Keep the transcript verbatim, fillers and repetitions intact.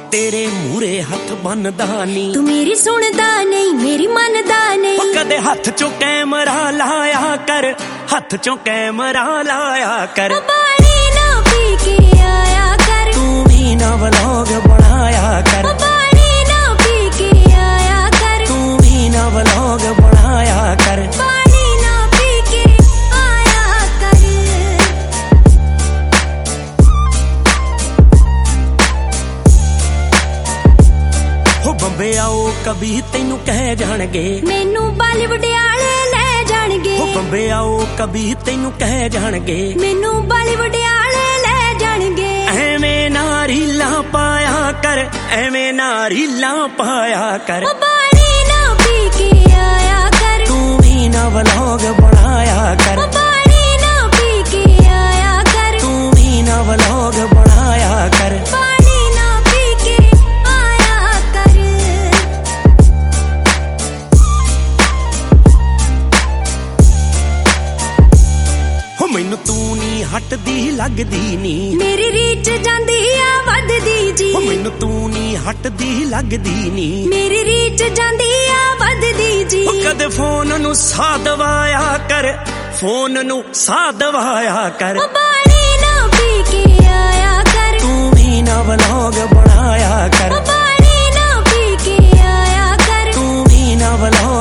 तेरे मूरे हथ बनदा नी, तू मेरी सुनदा नहीं मेरी मनदा नहीं। कदे हाथ चो कैमरा लाया कर, हाथ चो कैमरा लाया कर। पानी ना पी के आया कर, तू भी ना व्लॉग बनाया कर। पानी ना पी के आया कर, तू भी ना व्लॉग बनाया कर। पानी ना पी के आया कर। हो बंबे आओ कभी तेनू कह जाणगे, मैनू बॉलीवुड आले ले जाणगे। हो बंबे आओ कभी तेनू कह जाणगे, मैनू बॉलीवुड आले ले जाणगे। एवें ना रीलां पाया कर, एवें ना रीलां पाया कर। पानी ना पी के आया कर, तू भी ना व्लॉग बनाया कर। पानी ना पी के आया कर, तू भी ना व्लॉग बनाया कर। पानी ना पी के आया कर। हो मैनू तू नी हटदी लगदी नी, मेरी रीच जांदी आ वधदी जी। हो मैनू तू नी हटदी लगदी नी, मेरी रीच जांदी आ वधदी जी। हो कदे फोन नू सा दवाया कर, फोन नू सा दवाया कर। पानी ना पी के आया कर, तू भी ना व्लॉग बनाया कर। पानी ना पी के आया कर, तू भी ना व्लॉग